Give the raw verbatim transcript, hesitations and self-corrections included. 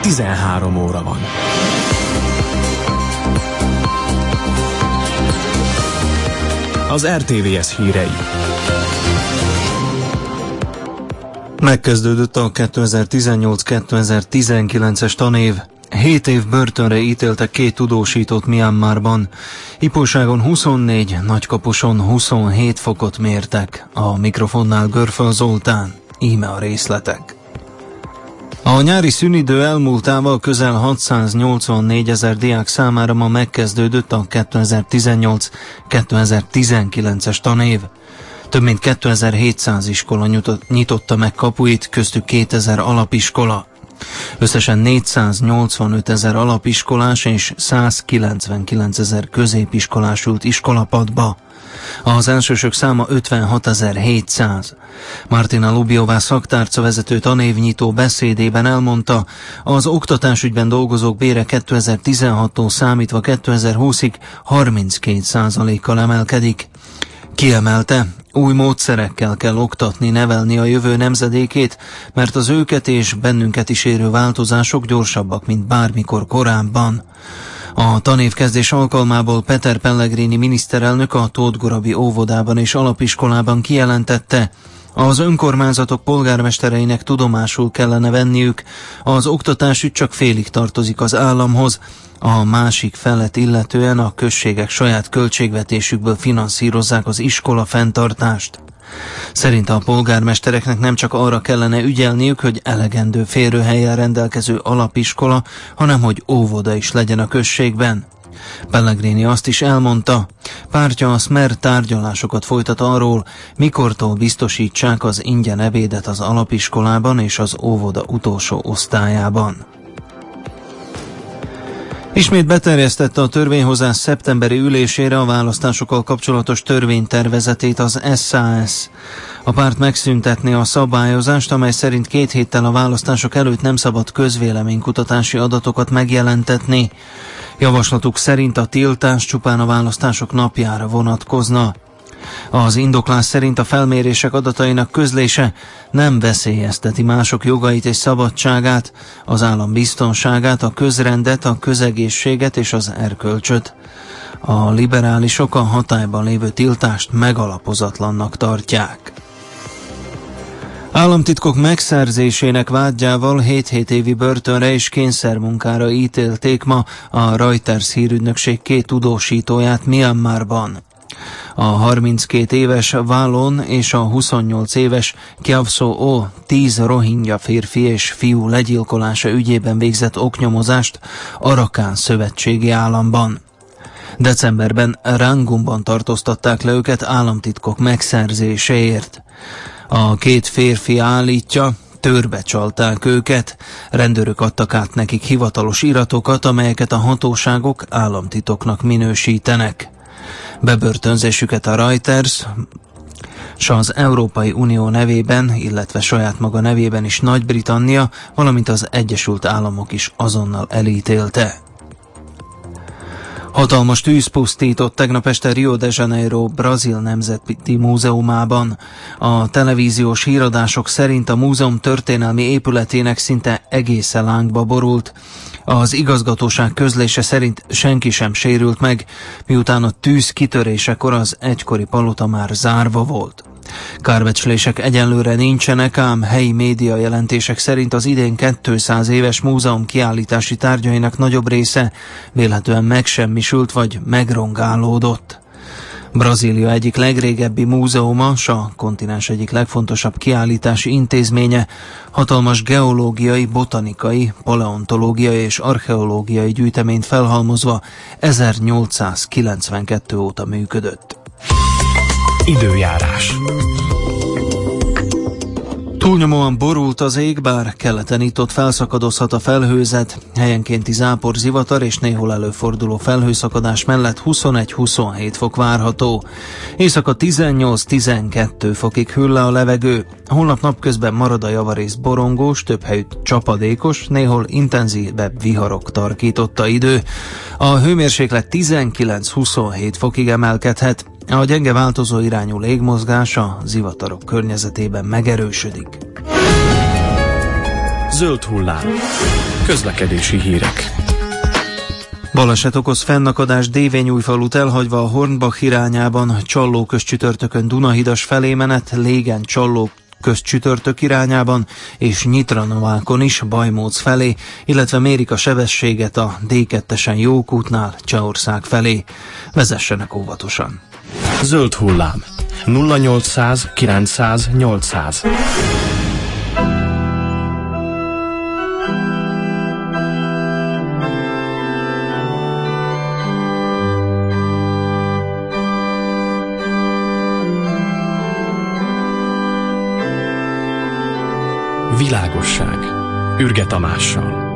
tizenhárom óra van. Az er té vé es hírei. Megkezdődött a kétezer-tizennyolc kétezer-tizenkilences tanév. Hét év börtönre ítéltek két tudósítót Myanmarban. Ipolyságon huszonnégy, Nagykaposon huszonhét fokot mértek. A mikrofonnál Görföl Zoltán. Íme a részletek. A nyári szünidő elmúltával közel hatszáznyolcvannégy ezer diák számára ma megkezdődött a kétezer-tizennyolc kétezer-tizenkilences tanév. Több mint kétezer-hétszáz iskola nyitotta meg kapuit, köztük kétezer alapiskola. Összesen négyszáznyolcvanöt ezer alapiskolás és százkilencvenkilenc ezer középiskolás ült iskolapadba. Az elsősök száma ötvenhatezer-hétszáz. Martina Lubiová szaktárca vezető tanévnyitó beszédében elmondta, az oktatásügyben dolgozók bére kétezer-tizenhattól számítva kétezer-húszig harminckét százalékkal emelkedik. Kiemelte, új módszerekkel kell oktatni, nevelni a jövő nemzedékét, mert az őket és bennünket is érő változások gyorsabbak, mint bármikor korábban. A tanévkezdés alkalmából Peter Pellegrini miniszterelnök a Tóth Gorabi óvodában és alapiskolában kijelentette, az önkormányzatok polgármestereinek tudomásul kellene venniük, az oktatásügy csak félig tartozik az államhoz, a másik felet illetően a községek saját költségvetésükből finanszírozzák az iskola fenntartást. Szerinte a polgármestereknek nem csak arra kellene ügyelniük, hogy elegendő férőhellyel rendelkező alapiskola, hanem hogy óvoda is legyen a községben. Pellegrini azt is elmondta, pártja a Smer tárgyalásokat folytat arról, mikortól biztosítsák az ingyen ebédet az alapiskolában és az óvoda utolsó osztályában. Ismét beterjesztette a törvényhozás szeptemberi ülésére a választásokkal kapcsolatos törvénytervezetét az es zé á es. A párt megszüntetné a szabályozást, amely szerint két héttel a választások előtt nem szabad közvéleménykutatási adatokat megjelentetni. Javaslatuk szerint a tiltás csupán a választások napjára vonatkozna. Az indoklás szerint a felmérések adatainak közlése nem veszélyezteti mások jogait és szabadságát, az állam biztonságát, a közrendet, a közegészséget és az erkölcsöt. A liberálisok a hatályban lévő tiltást megalapozatlannak tartják. Államtitkok megszerzésének vádjával hét-hét évi börtönre és kényszermunkára ítélték ma a Reuters hírügynökség két tudósítóját Myanmarban. A harminckét éves Walon és a huszonnyolc éves Kyaw-So O tíz rohingya férfi és fiú legyilkolása ügyében végzett oknyomozást Arakán szövetségi államban. Decemberben Rangumban tartóztatták le őket államtitkok megszerzéséért. A két férfi állítja, törbe csalták őket, rendőrök adtak át nekik hivatalos iratokat, amelyeket a hatóságok államtitoknak minősítenek. Bebörtönzésüket a Reuters s az Európai Unió nevében, illetve saját maga nevében is Nagy-Britannia, valamint az Egyesült Államok is azonnal elítélte. Hatalmas tűz pusztított tegnap este Rio de Janeiro Brazil Nemzeti Múzeumában. A televíziós híradások szerint a múzeum történelmi épületének szinte egészen lángba borult. Az igazgatóság közlése szerint senki sem sérült meg, miután a tűz kitörésekor az egykori palota már zárva volt. Kárbecslések egyenlőre nincsenek, ám helyi média jelentések szerint az idén kétszáz éves múzeum kiállítási tárgyainak nagyobb része vélhetően megsemmisült vagy megrongálódott. Brazília egyik legrégebbi múzeuma, s a kontinens egyik legfontosabb kiállítási intézménye, hatalmas geológiai, botanikai, paleontológiai és archeológiai gyűjteményt felhalmozva ezernyolcszázkilencvenkettő óta működött. Időjárás. Túlnyomóan borult az ég, bár keleten itt-ott felszakadozhat a felhőzet, helyenkénti zápor, zivatar és néhol előforduló felhőszakadás mellett huszonegy-huszonhét fok várható. Éjszaka tizennyolc-tizenkettő fokig hűl le a levegő. Holnap napközben marad a javarész borongós, több helyütt csapadékos, néhol intenzívebb viharok tarkította idő. A hőmérséklet tizenkilenc-huszonhét fokig emelkedhet. A gyenge változó irányú légmozgás a zivatarok környezetében megerősödik. Zöld hullám. Közlekedési hírek. Baleset okoz fennakadás Dévényújfalut elhagyva a Hornbach irányában, Csalló közcsütörtökön Dunahidas felé menet, Légen Csalló közcsütörtök irányában, és Nyitranovákon is Bajmóc felé, illetve mérik a sebességet a dé kettesen Jókútnál Csehország felé. Vezessenek óvatosan. Zöld hullám. nulla nyolcszáz kilencszáz nyolcszáz. Világosság. Ürge Tamással.